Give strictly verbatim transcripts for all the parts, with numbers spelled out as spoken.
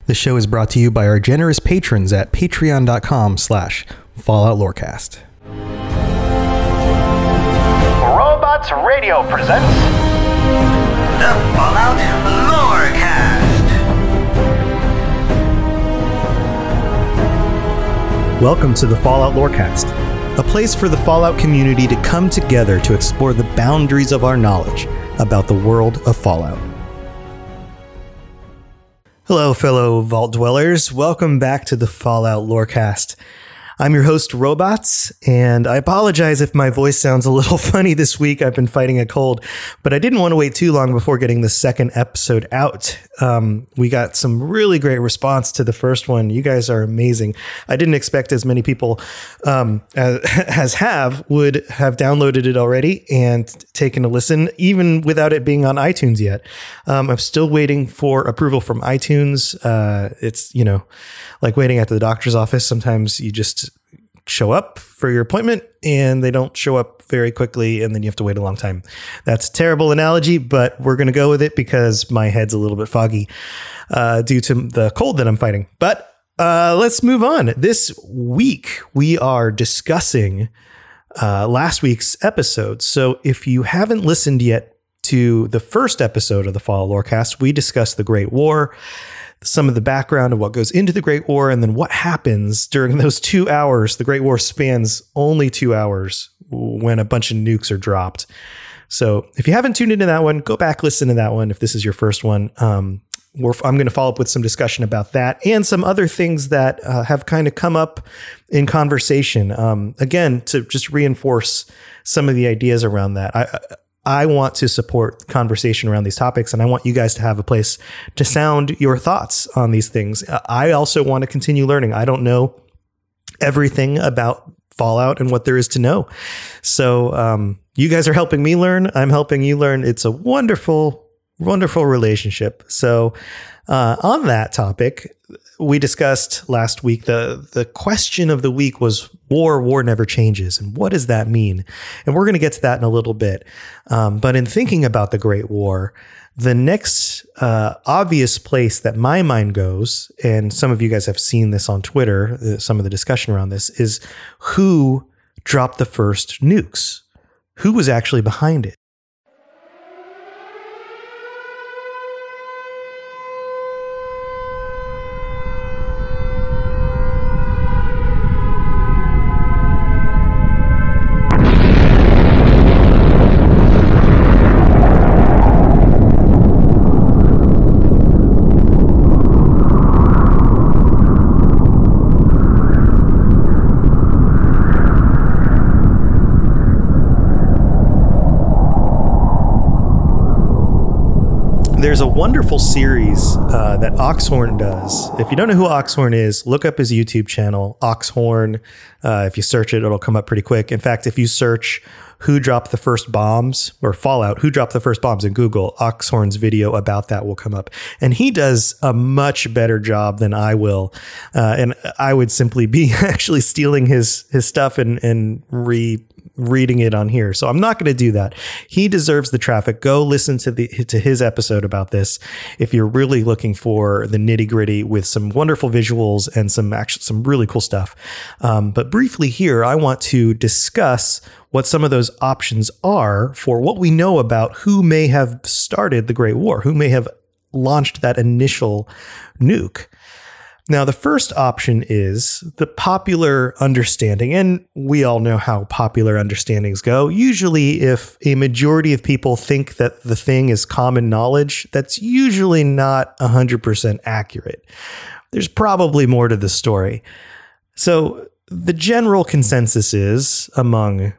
The show is brought to you by our generous patrons at patreon.com slash Fallout Lorecast. Robots Radio presents the Fallout Lorecast. Welcome to the Fallout Lorecast, a place for the Fallout community to come together to explore the boundaries of our knowledge about the world of Fallout. Hello, fellow Vault Dwellers. Welcome back to the Fallout Lorecast. I'm your host, Robots, and I apologize if my voice sounds a little funny this week. I've been fighting a cold, but I didn't want to wait too long before getting the second episode out. Um, we got some really great response to the first one. You guys are amazing. I didn't expect as many people um, as, as have would have downloaded it already and taken a listen, even without it being on iTunes yet. Um, I'm still waiting for approval from iTunes. Uh, it's, you know, like waiting at the doctor's office. Sometimes you just show up for your appointment and they don't show up very quickly and then you have to wait a long time. That's a terrible analogy, but we're going to go with it because my head's a little bit foggy uh, due to the cold that I'm fighting. But uh, let's move on. This week we are discussing uh, last week's episode. So if you haven't listened yet to the first episode of the Fallout Lorecast, we discussed the Great War, some of the background of what goes into the Great War, and then what happens during those two hours. The Great War spans only two hours when a bunch of nukes are dropped. So if you haven't tuned into that one, go back, listen to that one. If this is your first one, um, we're, I'm going to follow up with some discussion about that and some other things that uh, have kind of come up in conversation. Um, again, to just reinforce some of the ideas around that. I, I I want to support conversation around these topics, and I want you guys to have a place to sound your thoughts on these things. I also want to continue learning. I don't know everything about Fallout and what there is to know. So um, you guys are helping me learn. I'm helping you learn. It's a wonderful, wonderful relationship. So uh, on that topic, we discussed last week, the, the question of the week was war, war never changes. And what does that mean? And we're going to get to that in a little bit. Um, but in thinking about the Great War, the next uh, obvious place that my mind goes, and some of you guys have seen this on Twitter, uh, some of the discussion around this, is who dropped the first nukes? Who was actually behind it? There's a wonderful series uh, that Oxhorn does. If you don't know who Oxhorn is, look up his YouTube channel, Oxhorn. Uh, if you search it, it'll come up pretty quick. In fact, if you search who dropped the first bombs or Fallout, who dropped the first bombs in Google, Oxhorn's video about that will come up. And he does a much better job than I will. Uh, and I would simply be actually stealing his his stuff and, and re reading it on here. So I'm not going to do that. He deserves the traffic. Go listen to the to his episode about this if you're really looking for the nitty gritty with some wonderful visuals and some actually some really cool stuff. Um, but briefly here, I want to discuss what some of those options are for what we know about who may have started the Great War, who may have launched that initial nuke. Now, the first option is the popular understanding, and we all know how popular understandings go. Usually, if a majority of people think that the thing is common knowledge, that's usually not one hundred percent accurate. There's probably more to the story. So the general consensus is among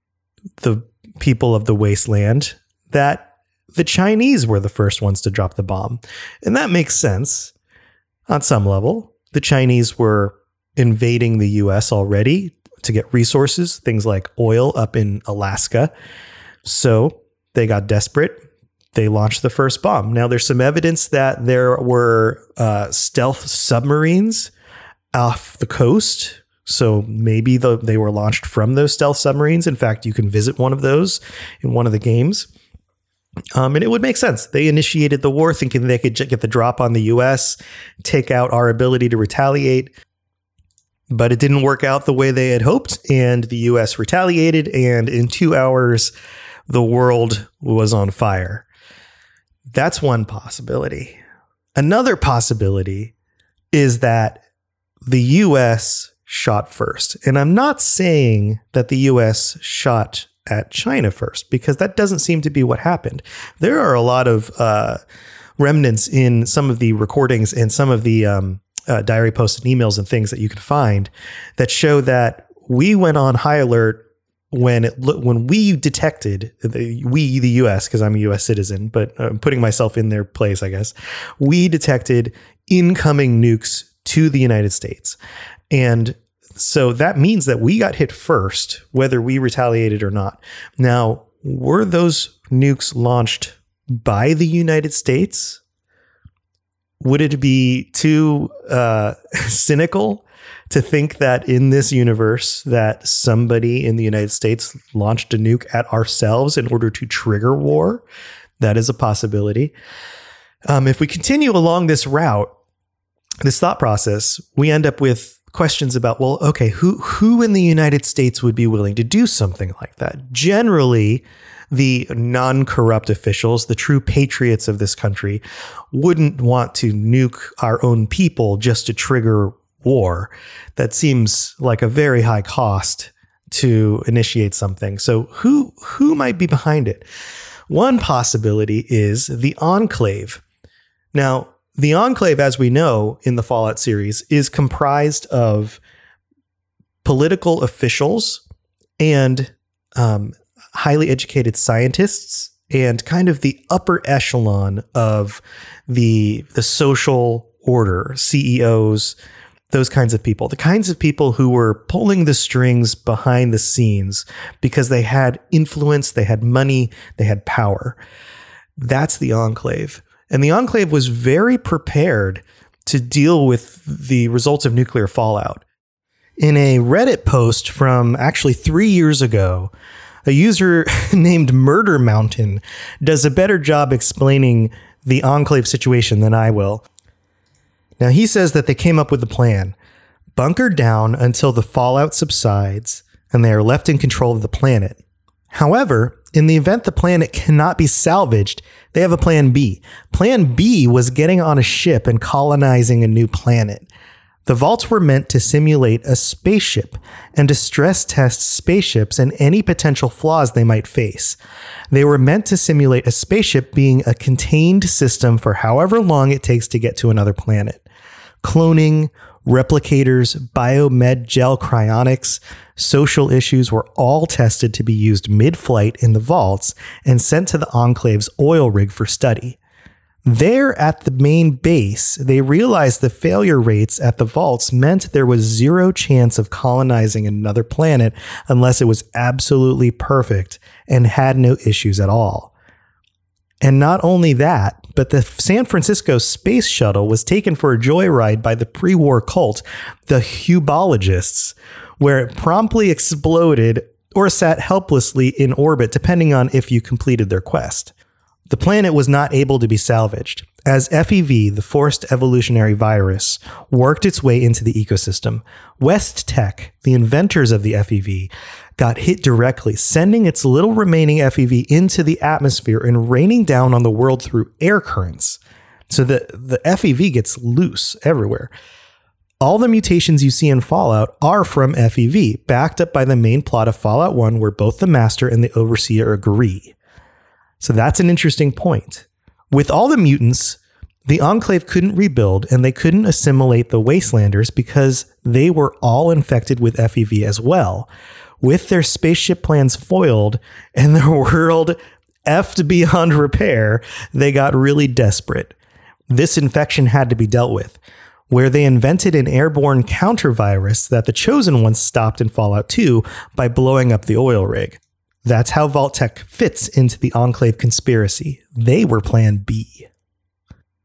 the people of the wasteland that the Chinese were the first ones to drop the bomb. And that makes sense. On some level, the Chinese were invading the U S already to get resources, things like oil up in Alaska. So they got desperate. They launched the first bomb. Now, there's some evidence that there were uh, stealth submarines off the coast. So maybe the, they were launched from those stealth submarines. In fact, you can visit one of those in one of the games. Um, and it would make sense. They initiated the war thinking they could get the drop on the U S, take out our ability to retaliate. But it didn't work out the way they had hoped, and the U S retaliated, and in two hours, the world was on fire. That's one possibility. Another possibility is that the U S shot first. And I'm not saying that the U S shot at China first, because that doesn't seem to be what happened. There are a lot of uh, remnants in some of the recordings and some of the um, uh, diary posts and emails and things that you can find that show that we went on high alert when it when we detected the, we the U S, because I'm a U S citizen, but I'm putting myself in their place, I guess. We detected incoming nukes to the United States, and so that means that we got hit first, whether we retaliated or not. Now, were those nukes launched by the United States? Would it be too uh, cynical to think that in this universe that somebody in the United States launched a nuke at ourselves in order to trigger war? That is a possibility. Um, if we continue along this route, this thought process, we end up with questions about, well, okay, who who in the United States would be willing to do something like that? Generally, the non-corrupt officials, the true patriots of this country, wouldn't want to nuke our own people just to trigger war. That seems like a very high cost to initiate something. So who who might be behind it? One possibility is the Enclave. Now, the Enclave, as we know in the Fallout series, is comprised of political officials and um, highly educated scientists and kind of the upper echelon of the, the social order, C E Os, those kinds of people, the kinds of people who were pulling the strings behind the scenes because they had influence, they had money, they had power. That's the Enclave. And the Enclave was very prepared to deal with the results of nuclear fallout. In a Reddit post from actually three years ago, a user named Murder Mountain does a better job explaining the Enclave situation than I will. Now, he says that they came up with a plan: bunker down until the fallout subsides and they are left in control of the planet. However, in the event the planet cannot be salvaged, they have a plan B. Plan B was getting on a ship and colonizing a new planet. The vaults were meant to simulate a spaceship and to stress test spaceships and any potential flaws they might face. They were meant to simulate a spaceship being a contained system for however long it takes to get to another planet. Cloning, replicators, biomed gel cryonics, social issues were all tested to be used mid-flight in the vaults and sent to the Enclave's oil rig for study. There at the main base, they realized the failure rates at the vaults meant there was zero chance of colonizing another planet unless it was absolutely perfect and had no issues at all. And not only that, but the San Francisco space shuttle was taken for a joyride by the pre-war cult, the Hubologists, where it promptly exploded or sat helplessly in orbit, depending on if you completed their quest. The planet was not able to be salvaged, as F E V, the forced evolutionary virus, worked its way into the ecosystem. West Tech, the inventors of the F E V, got hit directly, sending its little remaining F E V into the atmosphere and raining down on the world through air currents. So the, the F E V gets loose everywhere. All the mutations you see in Fallout are from F E V, backed up by the main plot of Fallout one, where both the Master and the Overseer agree. So that's an interesting point. With all the mutants, the Enclave couldn't rebuild and they couldn't assimilate the Wastelanders because they were all infected with F E V as well. With their spaceship plans foiled and their world effed beyond repair, they got really desperate. This infection had to be dealt with, where they invented an airborne counter-virus that the Chosen Ones stopped in Fallout two by blowing up the oil rig. That's how Vault-Tec fits into the Enclave conspiracy. They were Plan B.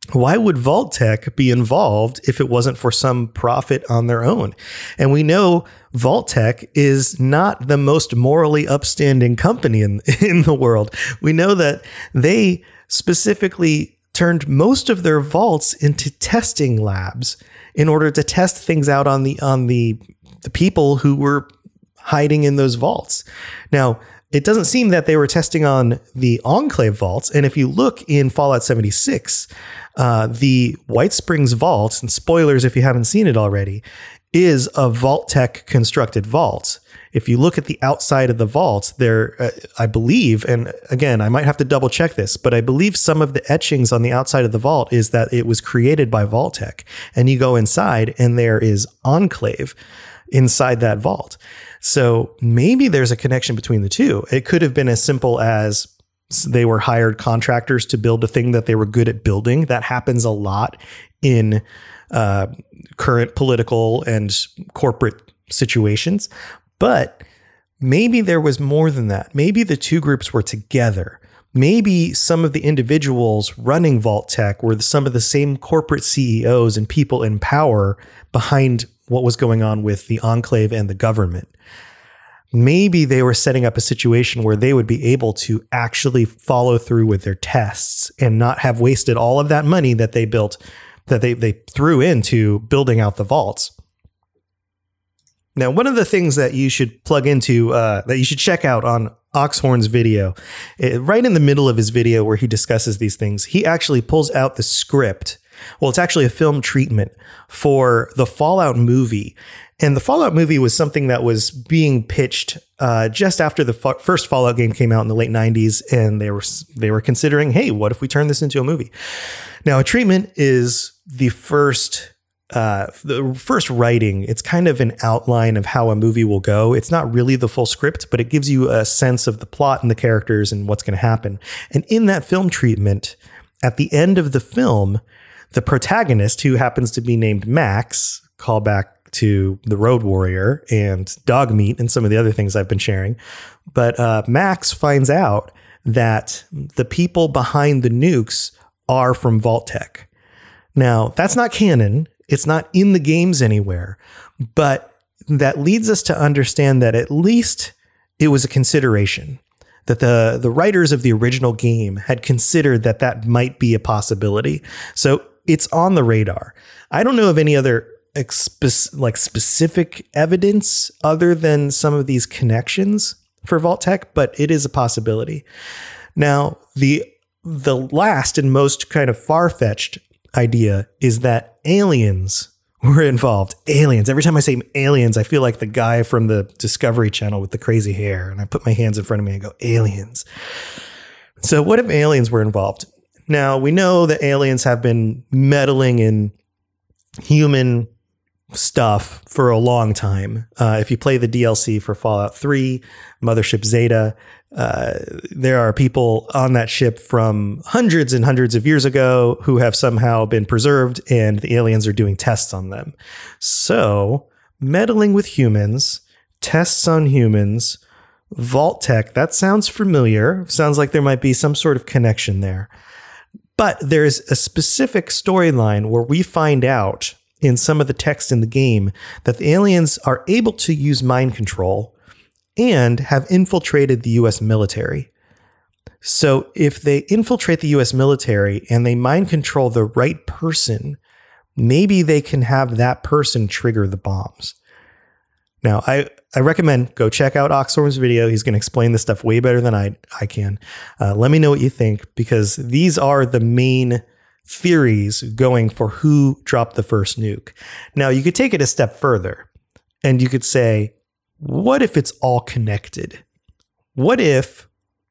why would Vault-Tec be involved if it wasn't for some profit on their own? And we know Vault-Tec is not the most morally upstanding company in, in the world. We know that they specifically turned most of their vaults into testing labs in order to test things out on the on the, the people who were hiding in those vaults. Now, it doesn't seem that they were testing on the Enclave vaults. And if you look in Fallout seventy-six, uh, the White Springs vault, and spoilers if you haven't seen it already, is a Vault-Tec constructed vault. If you look at the outside of the vault, there, uh, I believe, and again, I might have to double check this, but I believe some of the etchings on the outside of the vault is that it was created by Vault-Tec. And you go inside and there is Enclave inside that vault. So maybe there's a connection between the two. It could have been as simple as they were hired contractors to build a thing that they were good at building. That happens a lot in uh, current political and corporate situations. But maybe there was more than that. Maybe the two groups were together. Maybe some of the individuals running Vault-Tec were some of the same corporate C E Os and people in power behind what was going on with the Enclave and the government. Maybe they were setting up a situation where they would be able to actually follow through with their tests and not have wasted all of that money that they built, that they, they threw into building out the vaults. Now, one of the things that you should plug into, uh, that you should check out on Oxhorn's video, it, right in the middle of his video where he discusses these things, he actually pulls out the script. Well, it's actually a film treatment for the Fallout movie. And the Fallout movie was something that was being pitched uh, just after the f- first Fallout game came out in the late nineties. And they were they were considering, hey, what if we turn this into a movie? Now, a treatment is the first uh, the first writing. It's kind of an outline of how a movie will go. It's not really the full script, but it gives you a sense of the plot and the characters and what's going to happen. And in that film treatment, at the end of the film, the protagonist, who happens to be named Max, call back to the Road Warrior and Dogmeat and some of the other things I've been sharing. But uh, Max finds out that the people behind the nukes are from Vault-Tec. Now, that's not canon. It's not in the games anywhere. But that leads us to understand that at least it was a consideration, that the, the writers of the original game had considered that that might be a possibility. So it's on the radar. I don't know of any other Expe- like specific evidence other than some of these connections for Vault-Tec, but it is a possibility. Now, the the last and most kind of far-fetched idea is that aliens were involved. Aliens. Every time I say aliens, I feel like the guy from the Discovery Channel with the crazy hair, and I put my hands in front of me and go, aliens. So what if aliens were involved? Now, we know that aliens have been meddling in human stuff for a long time. Uh, if you play the D L C for Fallout three, Mothership Zeta, uh, there are people on that ship from hundreds and hundreds of years ago who have somehow been preserved, and the aliens are doing tests on them. So, meddling with humans, tests on humans, Vault-Tec, that sounds familiar. Sounds like there might be some sort of connection there. But there's a specific storyline where we find out in some of the text in the game that the aliens are able to use mind control and have infiltrated the U S military. So if they infiltrate the U S military and they mind control the right person, maybe they can have that person trigger the bombs. Now, I, I recommend go check out Oxhorn's video. He's going to explain this stuff way better than I, I can. Uh, let me know what you think, because these are the main theories going for who dropped the first nuke. Now, you could take it a step further and you could say, what if it's all connected? What if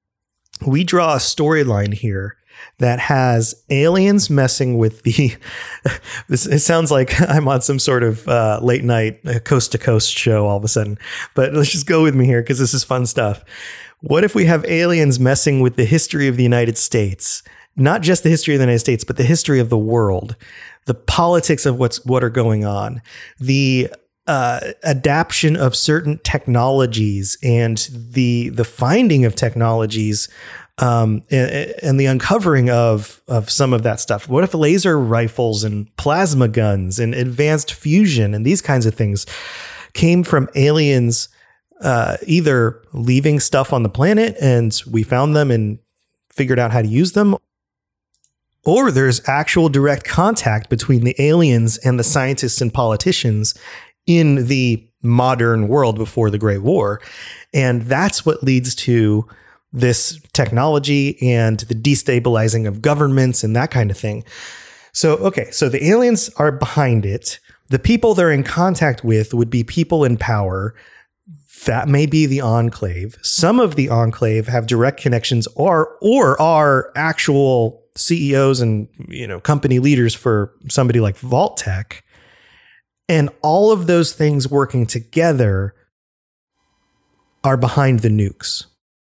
we draw a storyline here that has aliens messing with the, this, it sounds like I'm on some sort of uh, late night coast to coast show all of a sudden, but let's just go with me here because this is fun stuff. What if we have aliens messing with the history of the United States? Not just the history of the United States, but the history of the world, the politics of what's what are going on, the uh, adaption of certain technologies and the the finding of technologies um, and, and the uncovering of of some of that stuff. What if laser rifles and plasma guns and advanced fusion and these kinds of things came from aliens uh, either leaving stuff on the planet and we found them and figured out how to use them, or there's actual direct contact between the aliens and the scientists and politicians in the modern world before the Great War. And that's what leads to this technology and the destabilizing of governments and that kind of thing. So, okay, so the aliens are behind it. The people they're in contact with would be people in power. That may be the Enclave. Some of the Enclave have direct connections or or are actual C E Os and, you know, company leaders for somebody like Vault-Tec. And all of those things working together are behind the nukes.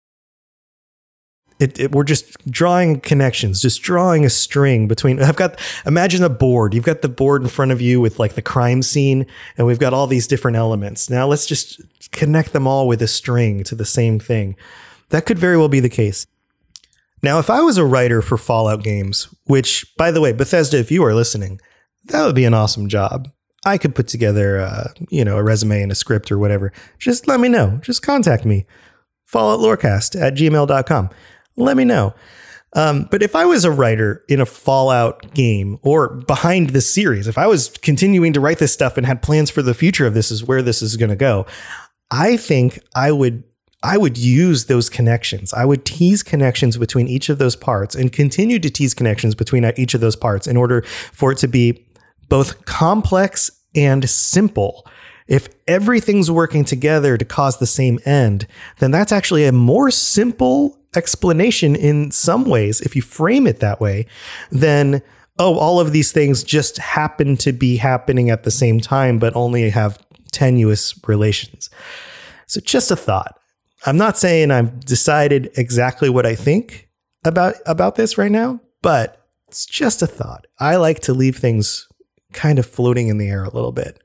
It, it, we're just drawing connections, just drawing a string between. I've got, imagine a board. You've got the board in front of you with like the crime scene, and we've got all these different elements. Now let's just connect them all with a string to the same thing. That could very well be the case. Now, if I was a writer for Fallout games, which, by the way, Bethesda, if you are listening, that would be an awesome job. I could put together, uh, you know, a resume and a script or whatever. Just let me know. Just contact me. Fallout Lorecast at gmail dot com. Let me know. Um, but if I was a writer in a Fallout game or behind the series, if I was continuing to write this stuff and had plans for the future of this is where this is going to go, I think I would I would use those connections. I would tease connections between each of those parts and continue to tease connections between each of those parts in order for it to be both complex and simple. If everything's working together to cause the same end, then that's actually a more simple explanation in some ways, if you frame it that way, than, oh, all of these things just happen to be happening at the same time, but only have tenuous relations. So just a thought. I'm not saying I've decided exactly what I think about, about this right now, but it's just a thought. I like to leave things kind of floating in the air a little bit.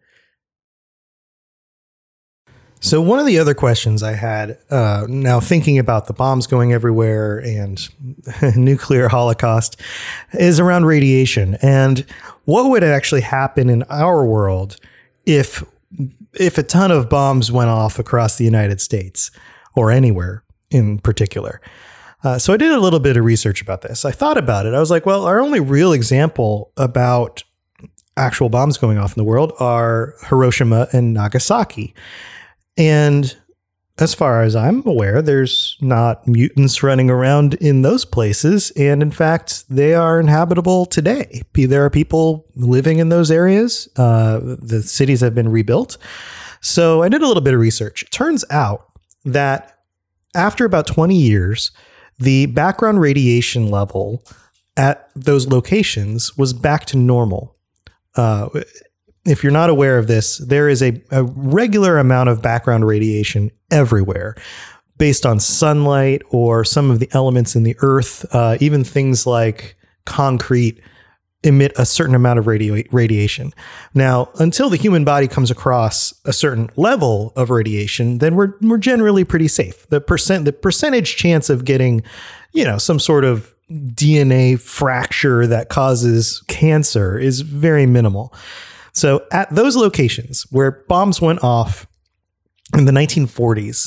So one of the other questions I had, uh, now thinking about the bombs going everywhere and nuclear holocaust, is around radiation and what would actually happen in our world if if a ton of bombs went off across the United States or anywhere in particular. Uh, so I did a little bit of research about this. I thought about it. I was like, well, our only real example about actual bombs going off in the world are Hiroshima and Nagasaki. And as far as I'm aware, there's not mutants running around in those places. And in fact, they are inhabitable today. There are people living in those areas. Uh, the cities have been rebuilt. So I did a little bit of research. It turns out that after about twenty years, the background radiation level at those locations was back to normal. Uh, if you're not aware of this, there is a, a regular amount of background radiation everywhere based on sunlight or some of the elements in the earth. Uh, even things like concrete emit a certain amount of radio- radiation. Now, until the human body comes across a certain level of radiation, then we're we're generally pretty safe. The percent the percentage chance of getting, you know, some sort of D N A fracture that causes cancer is very minimal. So at those locations where bombs went off in the nineteen forties,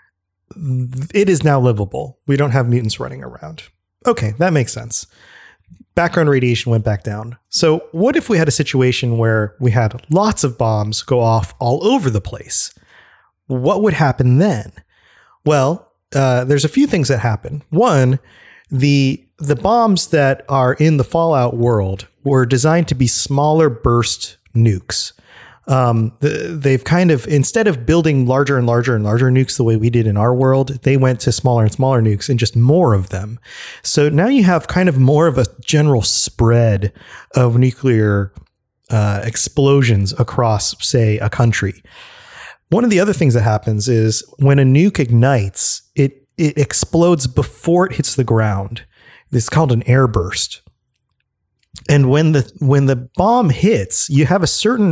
it is now livable. We don't have mutants running around. Okay, that makes sense. Background radiation went back down. So what if we had a situation where we had lots of bombs go off all over the place? What would happen then? Well, uh, there's a few things that happen. One, the the bombs that are in the Fallout world were designed to be smaller burst nukes. Um, the, they've kind of, instead of building larger and larger and larger nukes the way we did in our world, they went to smaller and smaller nukes and just more of them. So now you have kind of more of a general spread of nuclear uh, explosions across, say, a country. One of the other things that happens is when a nuke ignites, it it explodes before it hits the ground. It's called an air burst. And when the when the bomb hits, you have a certain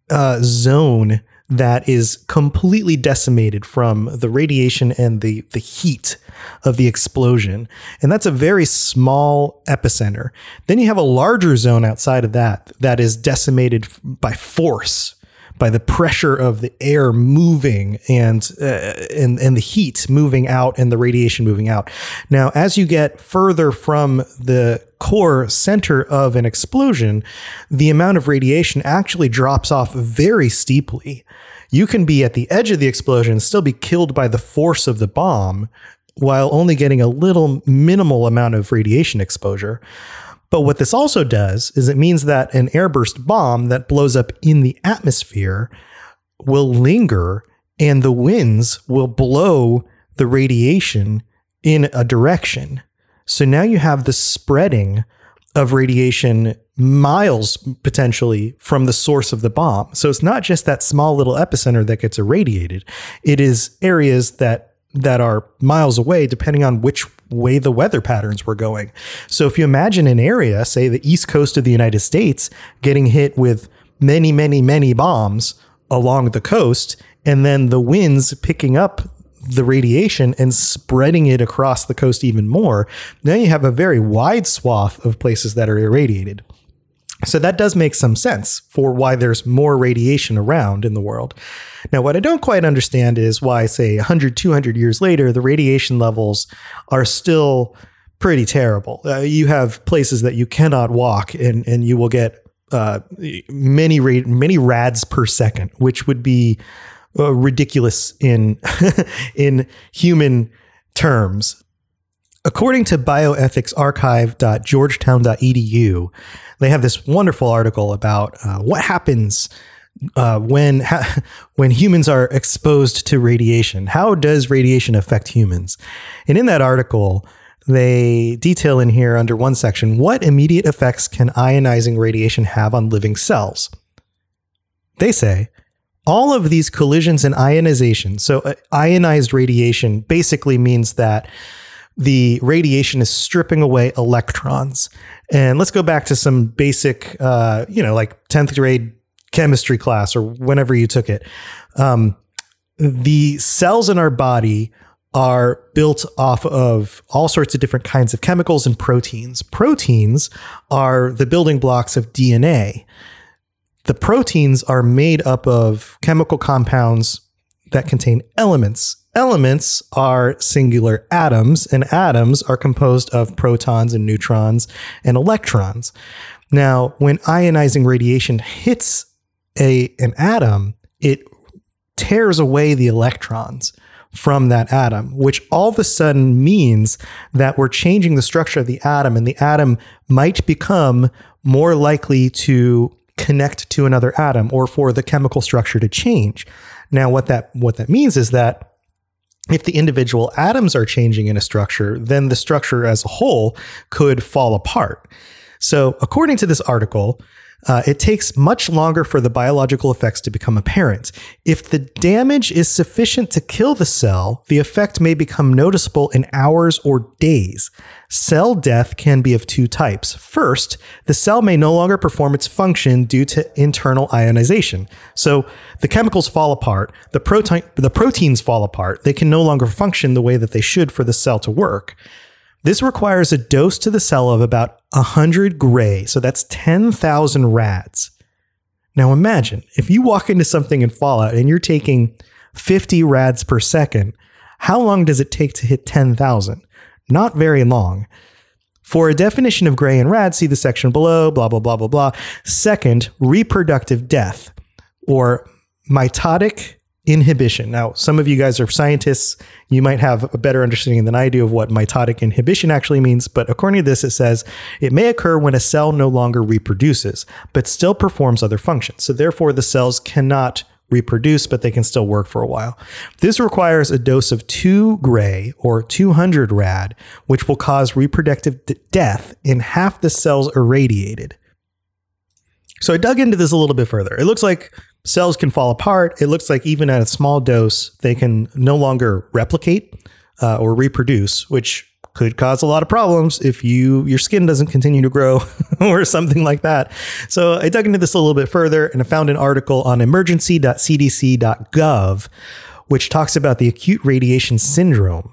uh, zone that is completely decimated from the radiation and the, the heat of the explosion. And that's a very small epicenter. Then you have a larger zone outside of that that is decimated by force, by the pressure of the air moving and, uh, and, and the heat moving out and the radiation moving out. Now, as you get further from the core center of an explosion, the amount of radiation actually drops off very steeply. You can be at the edge of the explosion and still be killed by the force of the bomb while only getting a little minimal amount of radiation exposure. But what this also does is it means that an airburst bomb that blows up in the atmosphere will linger and the winds will blow the radiation in a direction. So now you have the spreading of radiation miles potentially from the source of the bomb. So it's not just that small little epicenter that gets irradiated. It is areas that that are miles away, depending on which way the weather patterns were going. So if you imagine an area, say the east coast of the United States, getting hit with many, many, many bombs along the coast, and then the winds picking up the radiation and spreading it across the coast even more, now you have a very wide swath of places that are irradiated. So that does make some sense for why there's more radiation around in the world. Now, what I don't quite understand is why, say, one hundred, two hundred years later, the radiation levels are still pretty terrible. Uh, you have places that you cannot walk and, and you will get uh, many, ra- many rads per second, which would be uh, ridiculous in, in human terms. According to bioethics archive dot georgetown dot e d u, they have this wonderful article about uh, what happens uh, when ha- when humans are exposed to radiation. How does radiation affect humans? And in that article, they detail in here under one section, what immediate effects can ionizing radiation have on living cells? They say, all of these collisions and ionization, so uh, ionized radiation basically means that the radiation is stripping away electrons. And let's go back to some basic, uh, you know, like tenth grade chemistry class or whenever you took it. Um, the cells in our body are built off of all sorts of different kinds of chemicals and proteins. Proteins are the building blocks of D N A. The proteins are made up of chemical compounds that contain elements. Elements are singular atoms, and atoms are composed of protons and neutrons and electrons. Now, when ionizing radiation hits a, an atom, it tears away the electrons from that atom, which all of a sudden means that we're changing the structure of the atom, and the atom might become more likely to connect to another atom or for the chemical structure to change. Now, what that what that means is that if the individual atoms are changing in a structure, then the structure as a whole could fall apart. So according to this article, uh, it takes much longer for the biological effects to become apparent. If the damage is sufficient to kill the cell, the effect may become noticeable in hours or days. Cell death can be of two types. First, the cell may no longer perform its function due to internal ionization. So the chemicals fall apart, the protein, the proteins fall apart, they can no longer function the way that they should for the cell to work. This requires a dose to the cell of about one hundred gray, so that's ten thousand rads. Now imagine, if you walk into something in Fallout and you're taking fifty rads per second, how long does it take to hit ten thousand? Not very long. For a definition of gray and rad, see the section below, blah, blah, blah, blah, blah. Second, reproductive death, or mitotic inhibition. Now, some of you guys are scientists. You might have a better understanding than I do of what mitotic inhibition actually means, but according to this, it says it may occur when a cell no longer reproduces, but still performs other functions. So therefore, the cells cannot reproduce, but they can still work for a while. This requires a dose of two gray or two hundred rad, which will cause reproductive d- death in half the cells irradiated. So I dug into this a little bit further. It looks like cells can fall apart. It looks like even at a small dose, they can no longer replicate uh, or reproduce, which could cause a lot of problems if you your skin doesn't continue to grow or something like that. So I dug into this a little bit further and I found an article on emergency dot c d c dot gov, which talks about the acute radiation syndrome,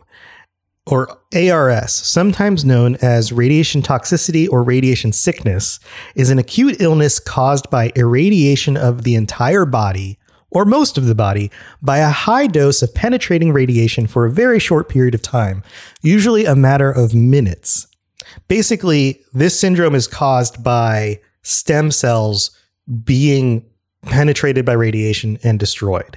or A R S, sometimes known as radiation toxicity or radiation sickness, is an acute illness caused by irradiation of the entire body or most of the body by a high dose of penetrating radiation for a very short period of time, usually a matter of minutes. Basically, this syndrome is caused by stem cells being penetrated by radiation and destroyed.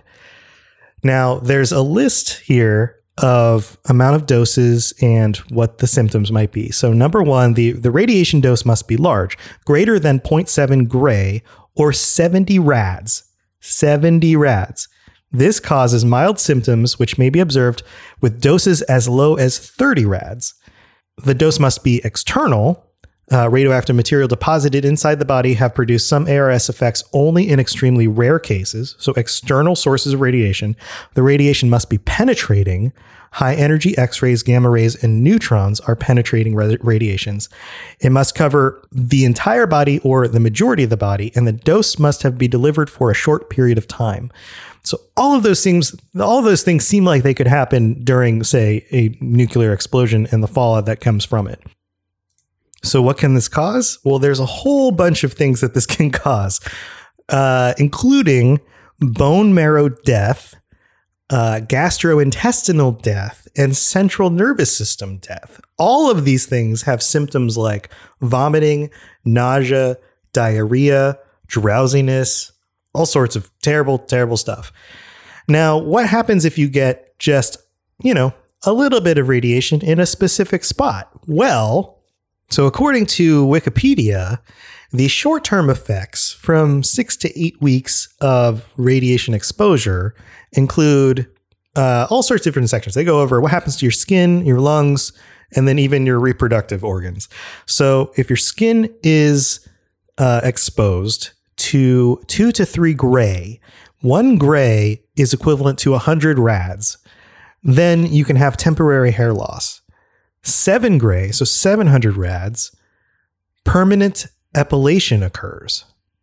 Now, there's a list here of amount of doses and what the symptoms might be. So number one, the, the radiation dose must be large, greater than zero point seven gray or seventy rads. seventy rads. This causes mild symptoms which may be observed with doses as low as thirty rads. The dose must be external. Uh, radioactive material deposited inside the body have produced some A R S effects only in extremely rare cases. So external sources of radiation. The radiation must be penetrating. High energy X-rays, gamma rays, and neutrons are penetrating ra- radiations. It must cover the entire body or the majority of the body, and the dose must have been delivered for a short period of time. So all of those things, all of those things seem like they could happen during, say, a nuclear explosion and the fallout that comes from it. So what can this cause? Well, there's a whole bunch of things that this can cause, uh, including bone marrow death, uh, gastrointestinal death, and central nervous system death. All of these things have symptoms like vomiting, nausea, diarrhea, drowsiness, all sorts of terrible, terrible stuff. Now, what happens if you get just, you know, a little bit of radiation in a specific spot? Well, so according to Wikipedia, the short-term effects from six to eight weeks of radiation exposure include uh, all sorts of different sections. They go over what happens to your skin, your lungs, and then even your reproductive organs. So if your skin is uh, exposed to two to three gray, one gray is equivalent to one hundred rads, then you can have temporary hair loss. Seven gray, so seven hundred rads, permanent epilation occurs.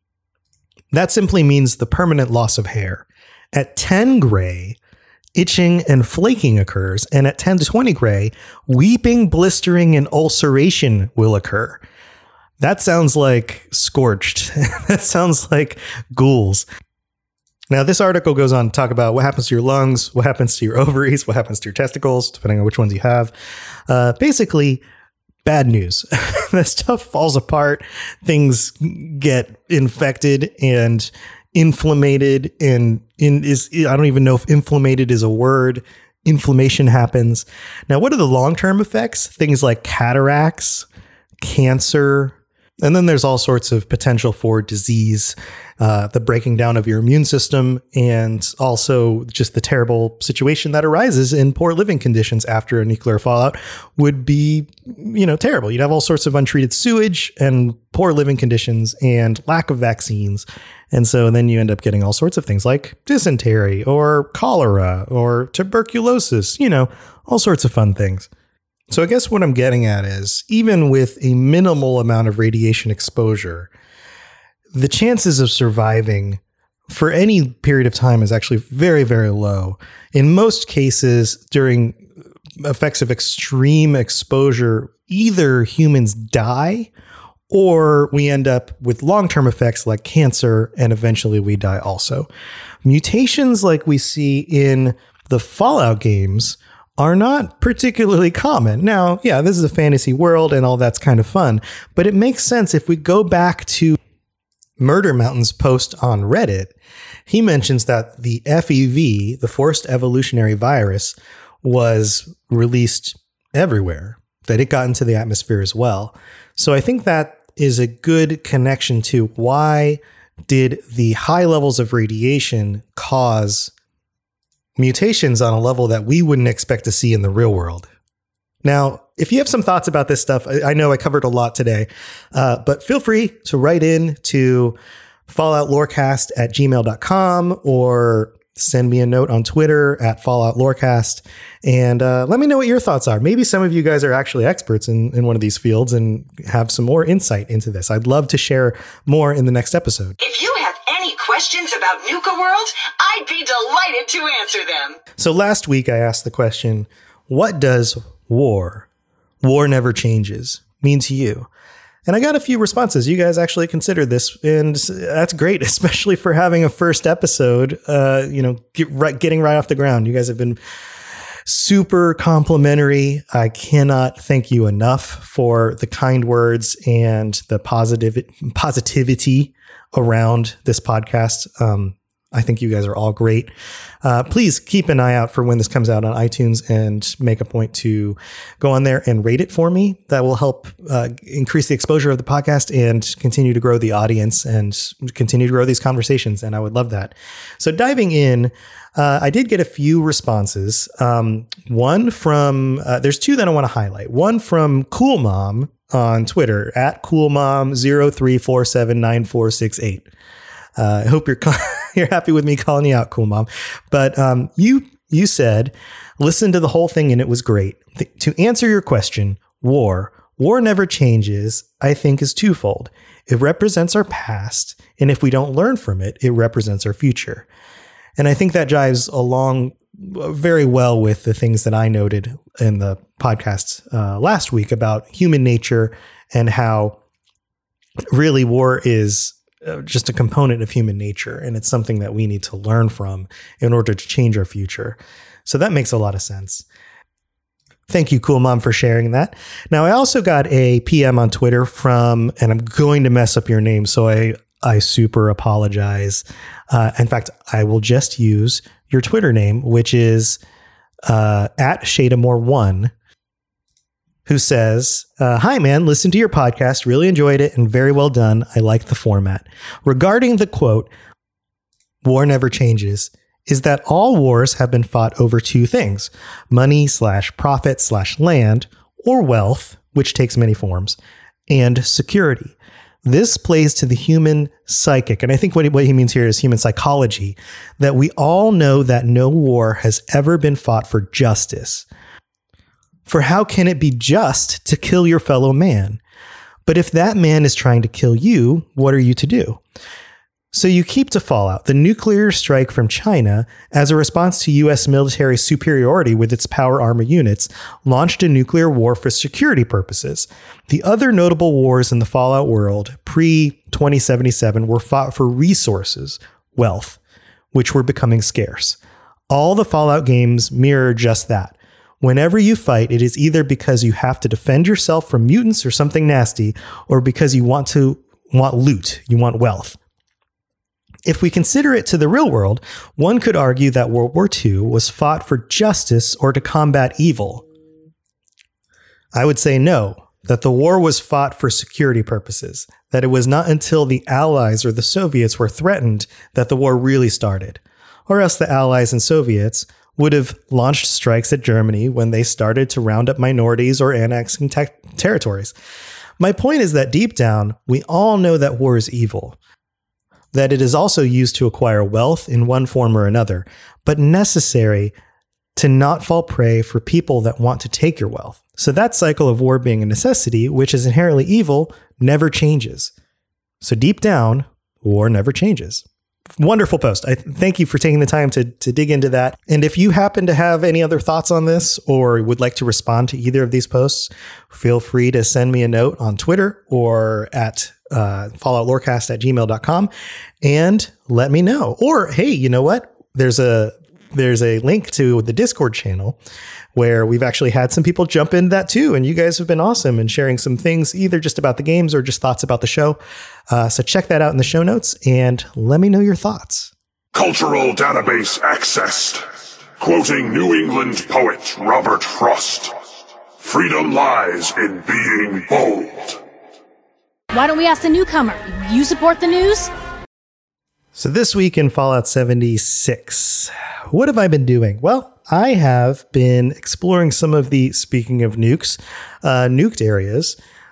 That simply means the permanent loss of hair. At ten gray, itching and flaking occurs. And at ten to twenty gray, weeping, blistering, and ulceration will occur. That sounds like scorched. That sounds like ghouls. Now, this article goes on to talk about what happens to your lungs, what happens to your ovaries, what happens to your testicles, depending on which ones you have. Uh, basically, bad news. That stuff falls apart. Things get infected and inflammated, and in is I don't even know if inflammated is a word. Inflammation happens. Now, what are the long-term effects? Things like cataracts, cancer, and then there's all sorts of potential for disease, uh, the breaking down of your immune system, and also just the terrible situation that arises in poor living conditions after a nuclear fallout would be, you know, terrible. You'd have all sorts of untreated sewage and poor living conditions and lack of vaccines. And so then you end up getting all sorts of things like dysentery or cholera or tuberculosis, you know, all sorts of fun things. So I guess what I'm getting at is, even with a minimal amount of radiation exposure, the chances of surviving for any period of time is actually very, very low. In most cases, during effects of extreme exposure, either humans die or we end up with long-term effects like cancer, and eventually we die also. Mutations like we see in the Fallout games are not particularly common. Now, yeah, this is a fantasy world and all that's kind of fun, but it makes sense if we go back to Murder Mountain's post on Reddit. He mentions that the F E V, the forced evolutionary virus, was released everywhere, that it got into the atmosphere as well. So I think that is a good connection to why did the high levels of radiation cause mutations on a level that we wouldn't expect to see in the real world. Now, if you have some thoughts about this stuff, I, I know I covered a lot today, uh, but feel free to write in to fallout lorecast at gmail dot com or send me a note on Twitter at Fallout Lorecast, and uh, let me know what your thoughts are. Maybe some of you guys are actually experts in, in one of these fields and have some more insight into this. I'd love to share more in the next episode. If you have any questions about Nuka World, I'd be delighted to answer them. So last week I asked the question, what does war, war never changes, mean to you? And I got a few responses. You guys actually considered this, and that's great, especially for having a first episode, uh, you know, get right, getting right off the ground. You guys have been super complimentary. I cannot thank you enough for the kind words and the positive positivity around this podcast. Um, I think you guys are all great. Uh, please keep an eye out for when this comes out on iTunes and make a point to go on there and rate it for me. That will help uh, increase the exposure of the podcast and continue to grow the audience and continue to grow these conversations. And I would love that. So diving in, uh, I did get a few responses. Um, one from, uh, there's two that I want to highlight. One from Cool Mom on Twitter at Cool Mom zero three four seven nine four six eight. Uh, I hope you're you're happy with me calling you out, Cool Mom. But um, you you said, listen to the whole thing and it was great. Th- to answer your question, war, war never changes, I think is twofold. It represents our past, and if we don't learn from it, it represents our future. And I think that jives along very well with the things that I noted in the podcast uh, last week about human nature and how really war is just a component of human nature, and it's something that we need to learn from in order to change our future. So that makes a lot of sense. Thank you, Cool Mom, for sharing that. Now, I also got a P M on Twitter from, and I'm going to mess up your name, so I, I super apologize. Uh, in fact, I will just use your Twitter name, which is uh, at Shadamore one, who says, uh, hi, man, listen to your podcast. Really enjoyed it and very well done. I like the format. Regarding the quote, war never changes, is that all wars have been fought over two things, money slash profit slash land, or wealth, which takes many forms, and security. This plays to the human psychic. And I think what he, what he means here is human psychology, that we all know that no war has ever been fought for justice. For how can it be just to kill your fellow man? But if that man is trying to kill you, what are you to do? So you keep to Fallout, the nuclear strike from China, as a response to U S military superiority with its power armor units, launched a nuclear war for security purposes. The other notable wars in the Fallout world pre twenty seventy-seven were fought for resources, wealth, which were becoming scarce. All the Fallout games mirror just that. Whenever you fight, it is either because you have to defend yourself from mutants or something nasty, or because you want to want loot, you want wealth. If we consider it to the real world, one could argue that World War Two was fought for justice or to combat evil. I would say no, that the war was fought for security purposes, that it was not until the Allies or the Soviets were threatened that the war really started, or else the Allies and Soviets would have launched strikes at Germany when they started to round up minorities or annexing te- territories. My point is that deep down, we all know that war is evil, that it is also used to acquire wealth in one form or another, but necessary to not fall prey for people that want to take your wealth. So that cycle of war being a necessity, which is inherently evil, never changes. So deep down, war never changes. Wonderful post. I thank you for taking the time to, to dig into that. And if you happen to have any other thoughts on this or would like to respond to either of these posts, feel free to send me a note on Twitter or at uh, falloutlorecast at gmail dot com and let me know. Or, hey, you know what? There's a there's a link to the Discord channel where we've actually had some people jump into that too. And you guys have been awesome in sharing some things, either just about the games or just thoughts about the show. Uh, so check that out in the show notes and let me know your thoughts. Cultural database accessed. Quoting New England poet Robert Frost. Freedom lies in being bold. Why don't we ask the newcomer? You support the news? So this week in Fallout seventy-six, what have I been doing? Well, I have been exploring some of the, speaking of nukes, uh, nuked areas.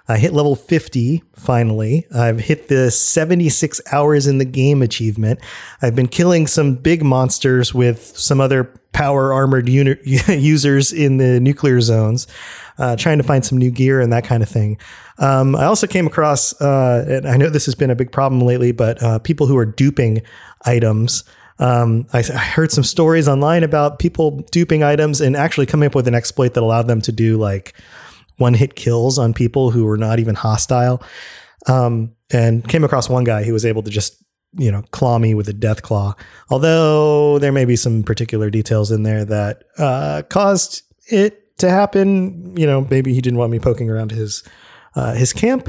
I hit level fifty, finally. I've hit the seventy-six hours in the game achievement. I've been killing some big monsters with some other power armored uni- users in the nuclear zones, uh, trying to find some new gear and that kind of thing. Um, I also came across, uh, and I know this has been a big problem lately, but uh, people who are duping items. Um, I, I heard some stories online about people duping items and actually coming up with an exploit that allowed them to do like one hit kills on people who were not even hostile. Um, and came across one guy who was able to just, you know, claw me with a death claw. Although there may be some particular details in there that, uh, caused it to happen. You know, maybe he didn't want me poking around his, uh, his camp.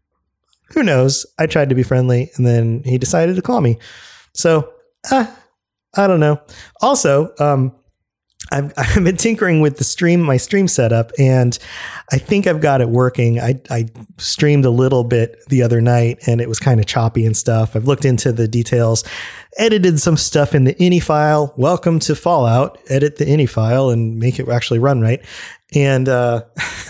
Who knows? I tried to be friendly and then he decided to claw me. So, uh, I don't know. Also, um, I've, I've been tinkering with the stream, my stream setup, and I think I've got it working. I, I streamed a little bit the other night and it was kind of choppy and stuff. I've looked into the details, edited some stuff in the ini file. Welcome to Fallout. Edit the ini file and make it actually run right. And, uh,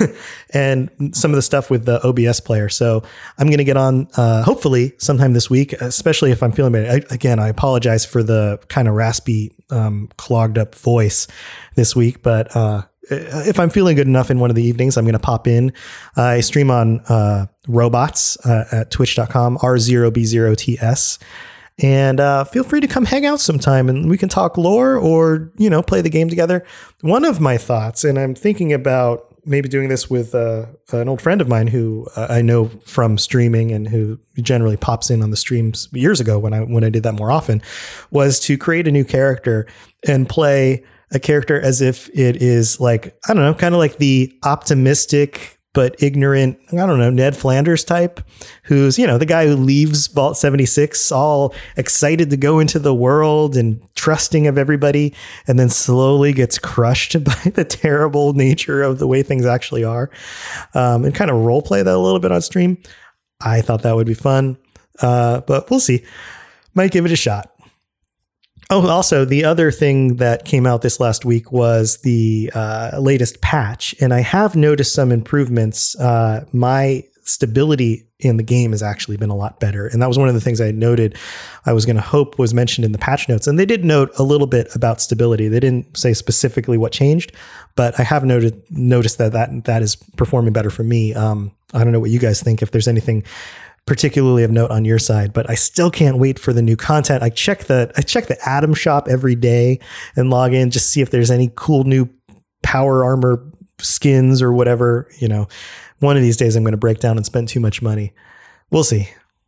and some of the stuff with the O B S player. So I'm going to get on, uh, hopefully sometime this week, especially if I'm feeling better. I, again, I apologize for the kind of raspy, um, clogged up voice this week, but, uh, if I'm feeling good enough in one of the evenings, I'm going to pop in. Uh, I stream on, uh, Robots, uh, at twitch dot com, R zero B zero T S. And uh, feel free to come hang out sometime and we can talk lore or, you know, play the game together. One of my thoughts, and I'm thinking about maybe doing this with uh, an old friend of mine who uh, I know from streaming and who generally pops in on the streams years ago when I when I did that more often, was to create a new character and play a character as if it is like, I don't know, kind of like the optimistic but ignorant, I don't know, Ned Flanders type, who's, you know, the guy who leaves Vault seventy-six all excited to go into the world and trusting of everybody, and then slowly gets crushed by the terrible nature of the way things actually are, um, and kind of role play that a little bit on stream. I thought that would be fun, uh, but we'll see. Might give it a shot. Oh, also, the other thing that came out this last week was the uh, latest patch, and I have noticed some improvements. Uh, my stability in the game has actually been a lot better, and that was one of the things I noted I was going to hope was mentioned in the patch notes, and they did note a little bit about stability. They didn't say specifically what changed, but I have noted noticed that that, that is performing better for me. Um, I don't know what you guys think, if there's anything particularly of note on your side, but I still can't wait for the new content. I check the I check the Atom Shop every day and log in just to see if there's any cool new power armor skins or whatever. You know, one of these days I'm going to break down and spend too much money. We'll see.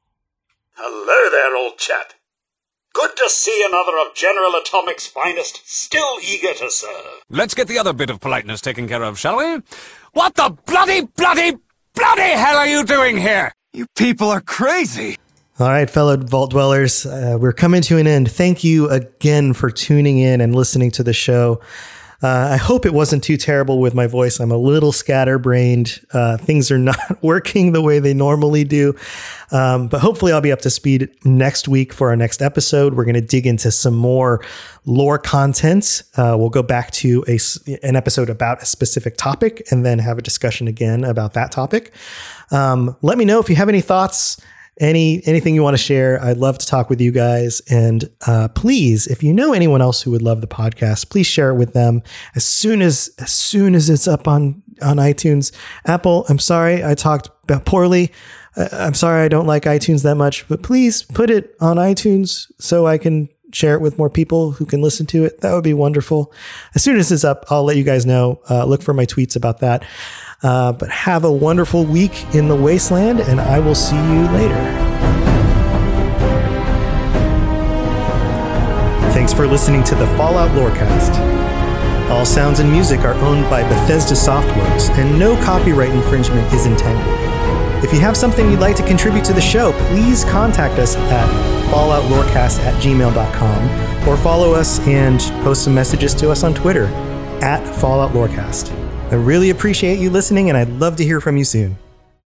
Hello there, old chap. Good to see another of General Atomic's finest, still eager to serve. Let's get the other bit of politeness taken care of, shall we? What the bloody, bloody, bloody hell are you doing here? You people are crazy. All right, fellow Vault Dwellers, uh, we're coming to an end. Thank you again for tuning in and listening to the show. Uh, I hope it wasn't too terrible with my voice. I'm a little scatterbrained. Uh, things are not working the way they normally do. Um, but hopefully I'll be up to speed next week for our next episode. We're going to dig into some more lore content. Uh, we'll go back to a, an episode about a specific topic and then have a discussion again about that topic. Um, let me know if you have any thoughts, any anything you want to share. I'd love to talk with you guys. And uh, please, if you know anyone else who would love the podcast, please share it with them as soon as as soon as it's up on on iTunes. Apple, I'm sorry I talked poorly. Uh, I'm sorry I don't like iTunes that much, but please put it on iTunes so I can share it with more people who can listen to it. That would be wonderful. As soon as it's up, I'll let you guys know. Uh, look for my tweets about that. Uh, but have a wonderful week in the wasteland, and I will see you later. Thanks for listening to the Fallout Lorecast. All sounds and music are owned by Bethesda Softworks, and no copyright infringement is intended. If you have something you'd like to contribute to the show, please contact us at falloutlorecast at gmail dot com or follow us and post some messages to us on Twitter at Fallout Lorecast. I really appreciate you listening, and I'd love to hear from you soon.